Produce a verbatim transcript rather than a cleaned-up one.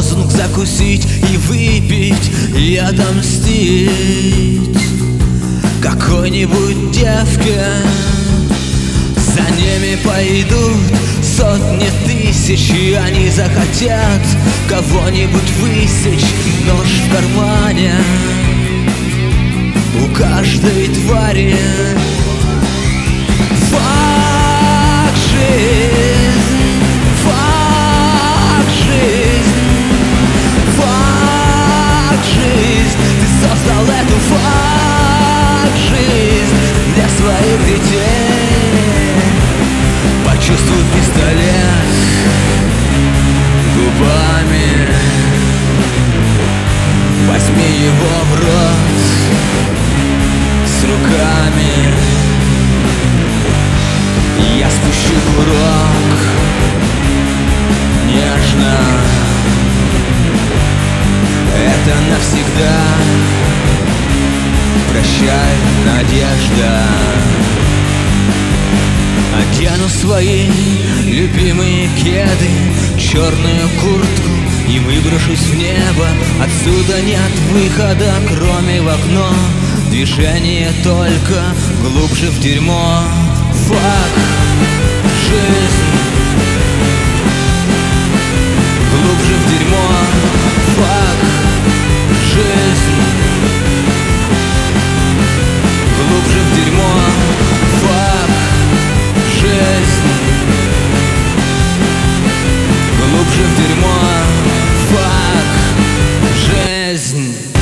лозунг закусить и выпить, и отомстить какой-нибудь девке. За ними пойдут сотни тысяч, и они захотят кого-нибудь высечь. Нож в кармане у каждой твари. Факт жизнь, факт жизнь, факт жизнь. Ты создал эту факт жизнь для своих детей. Почувствуй пистолет губами, возьми его в рот с руками. Я спущу курок нежно. Это навсегда. Прощай, надежда. Одену свои любимые кеды, черную куртку и выброшусь в небо. Отсюда нет выхода, кроме в окно. Движение только глубже в дерьмо. Факт жизнь, глубже в дерьмо. Факт жизнь, глубже в дерьмо. Факт жизнь, глубже в дерьмо. Факт жизнь.